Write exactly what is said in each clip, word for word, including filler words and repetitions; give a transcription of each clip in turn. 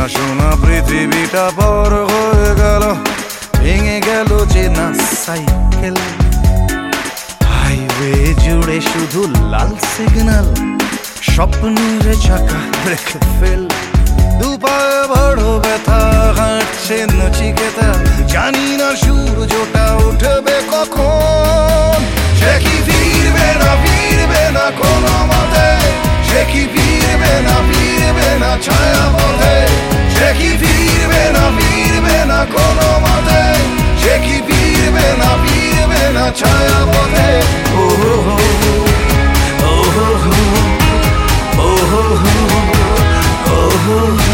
চেনা শোনা পৃথিবীটা বড় হয়ে গেল, ভেঙে গেল চেনা সাইকেল। হাইওয়ে জুড়ে শুধু লাল সিগন্যাল, স্বপ্নের চাকা রেখে ফেল। দুপায়ে বড় ব্যথা, হাঁটছে নচিকেতা, জানি না সূর্যটা উঠবে কখন। সে কি ফিরবে না ফিরবে না কোনো মতে, সে কি ফিরবে না ফিরবে না ছায়া পথে, সে কি ফিরবে না ফিরবে না কোনো মতে, সে কি ফিরবে না ফিরবে না ছায়া পথে। ও হো হো, ও হো হো, ও হো হো, ও হো হো।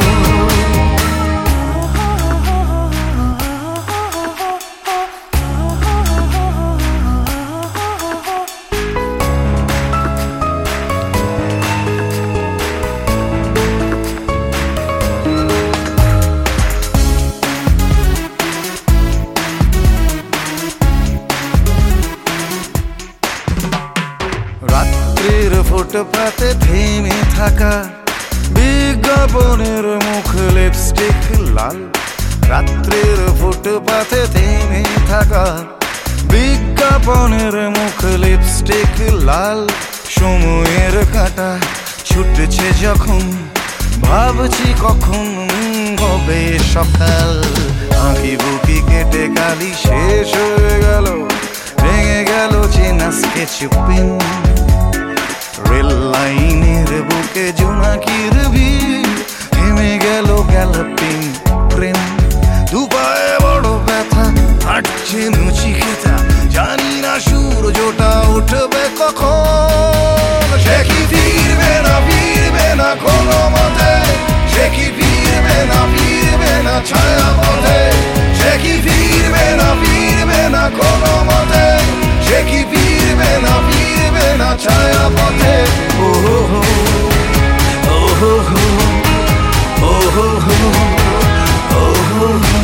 রাত্রির ফুটপাতে থেমে থাকা বিজ্ঞাপনের মুখ লিপস্টিক লাল। রাত্রির ফুটপাতে থেমে থাকা বিজ্ঞাপনের মুখ লিপস্টিক লাল। সময়ের কাঁটা ছুটছে যখন, ভাবছি কখন হবে সকাল। আঁকি বুকি কেটে কালি শেষ হয়ে গেল, ভেঙে গেল চেনা স্কেচ পেন। রেল লাইনের বুকে জোনাকির ভিড়, থেমে গেল গ্যালাপিং ট্রেন। দুপায়ে বড় ব্যথা, হাঁটছে নচিকেতা, জানি না সূর্যটা উঠবে কখন। সে কি ফিরবে না ফিরবে না কোনো মতে, সে কি ফিরবে না ফিরবে না ছায়া পথে, সে কি ফিরবে না ফিরবে না কোনো মতে, সে কি ফিরবে না ফিরবে না ছায়া পথে। ও হো হো, ও হো হো, ও হো হো, ও হো হো।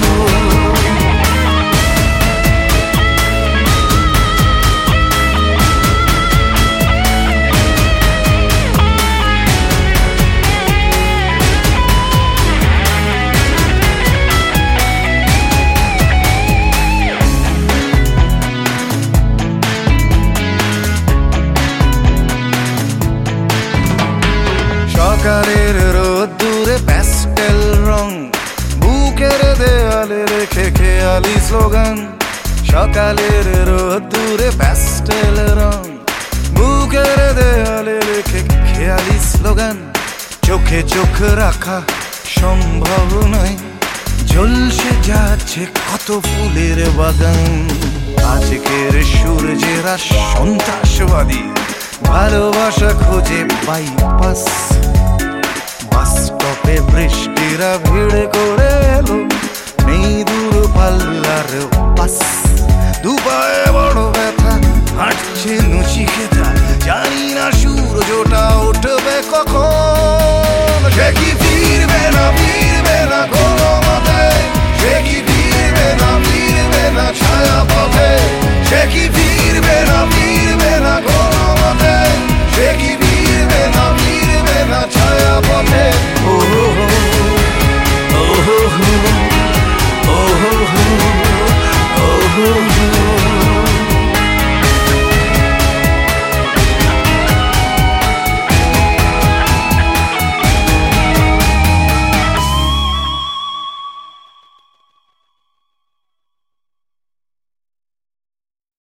সকালের রোদ্দুরে প্যাস্টেল রং, বুকের দেয়ালে রেখে খেয়ালি স্লোগান। সকালের রোদ্দুরে প্যাস্টেল রং, বুকের দেয়ালে রেখে খেয়ালি স্লোগান। চোখে চোখ রাখা সম্ভব নয়, ঝলসে যাচ্ছে কত ফুলের বাগান। আজকের সূর্যেরা সন্ত্রাসবাদী, ভালোবাসা খোঁজে বাইপাস। বাস স্টপে বৃষ্টিরা ভিড় করে এলো, নেই দূর পাল্লার পাস। দুপায়ে বড় ব্যথা, হাঁটছে নচিকেতা, জানি না সূর্যটা উঠবে কখন।